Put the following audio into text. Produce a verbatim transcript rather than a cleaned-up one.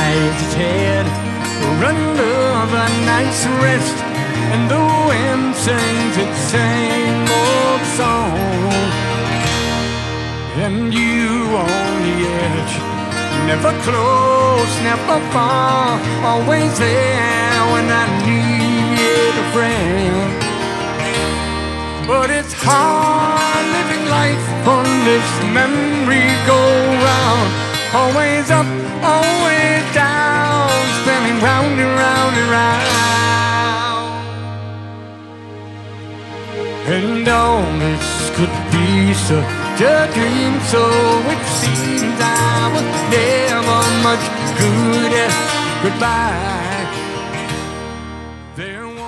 lies its head under the night's rest, and the wind sings its same old song. And you on the edge, never close, never far, always there when I need a friend. But it's hard living life on this merry-go-round, always up, always down, spinning round and round and round. And all this could be such a dream, so it seems I was never much good at goodbye. There